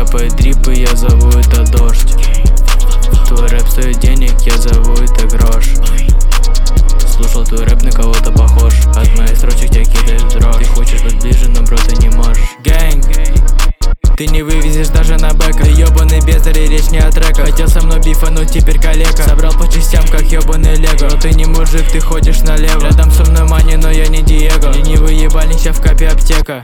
капает дрип, и я зову это дождь. Твой рэп стоит денег, я зову это грош. Слушал твой рэп, на кого-то похож. От моих строчек тебя кидает в дрожь. Ты хочешь быть ближе, но бро, ты не можешь. Гэнг, ты не вывезешь даже на бэка. Ты ёбаный бездарь, и речь не о треках. Хотел со мной бифануть, теперь калека. Собрал по частям, как ёбаный лего. Но ты не мужик, ты ходишь налево. Рядом со мной мани, но я не Диего. Ленивый ебальник, ща в капе аптека.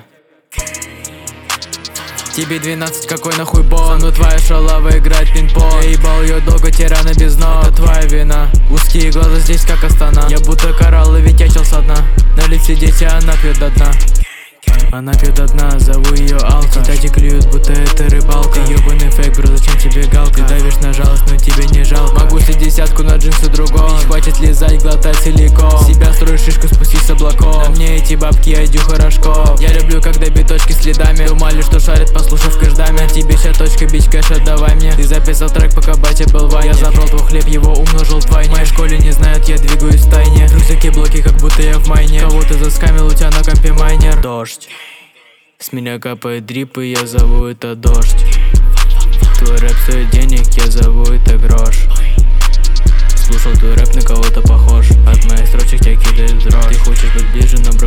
Тебе 12, какой нахуй бол? Ну твоя шалава играет пинг-понг. Я ебал ее долго, тирана без ног. Это твоя вина. Узкие глаза здесь как Астана. Я будто коралл и ветячил со дна. На лице дети, она пьет до дна. Она пьет до дна, зову ее Алка. Цитати клюют, будто это рыбалка. Ты ёбаный фейк, бро, зачем тебе галка? Ты давишь на жалость, но тебе не жалко. Могу слить десятку на джинсы другого. Бич, хватит лизать, глотать силикон. Себя строишь шишку, спустись с облаков. На мне эти бабки, я Дюха Рожков. Я люблю, когда биточки следами. Думали, что шарит, послушав каждами. На тебе вся точка, бич, кэш, отдавай мне. Ты записал трек, пока батя был в войне. Я забрал твой хлеб, его умножил вдвойне. В моей школе не знают, я двигаюсь в тайне. Рюкзаки, блоки, как будто я в майне. Кого ты заскамил, у тебя на компе майнер. Дождь. С меня капает дрип, и я зову это дождь. Твой рэп стоит денег, я зову это грош. Слушал твой рэп, на кого-то похож. От моих строчек тебя кидает в дрожь. Ты хочешь быть ближе, но бро,